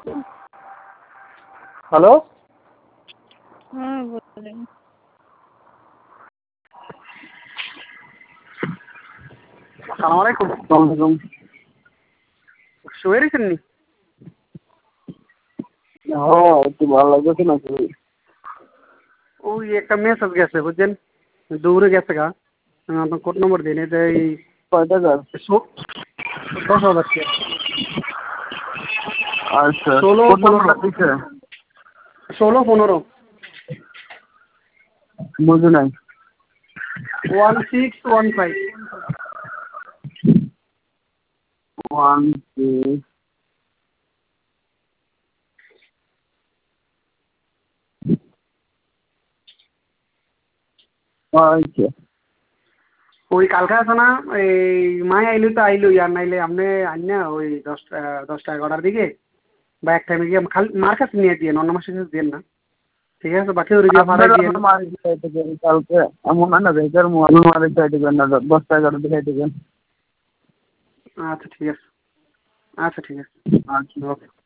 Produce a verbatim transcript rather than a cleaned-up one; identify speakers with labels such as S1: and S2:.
S1: Hello.
S2: হ্যাঁ বলেন।
S1: আসসালামু আলাইকুম। ওয়ালাইকুম। শুয়ে রয়েছেন নি?
S3: হ্যাঁ একটু ভালো লাগতেছে না শরীর।
S1: ওই একটা মেসেজ গেছে বুঝছেন, দৌড়ে গেছে গা, আপনার কোড নম্বর দিন। এটা এই
S3: কয় টাকার?
S1: দশ হাজার টাকা।
S3: আচ্ছা
S1: ষোলো
S3: কোড
S1: পনেরো
S3: নাম্বারটা দিছে?
S1: ষোলো পনেরো
S3: বুঝি নাই।
S1: One six one five.
S3: One six আচ্ছা।
S1: ওই কালকে আছে না, এই মাই আইলে তো আইলো, আর নাইলে আপনি আইন না ওই দশটা দশটা এগারোটার দিকে বা এক টাইমে গিয়ে খালি মার কাছে নিয়ে দিয়ে অন্য মাসের কাছে দেন না, ঠিক আছে? বাকি ওর গিয়ে পাড়াই দিয়ে
S3: কালকে এমন হয় না বেকার মোবাইল মারে চাই দিবেন না, দশটা এগারো দিকে দিবেন।
S1: আচ্ছা ঠিক আছে, আচ্ছা ঠিক আছে,
S3: আচ্ছা।
S1: ওকে।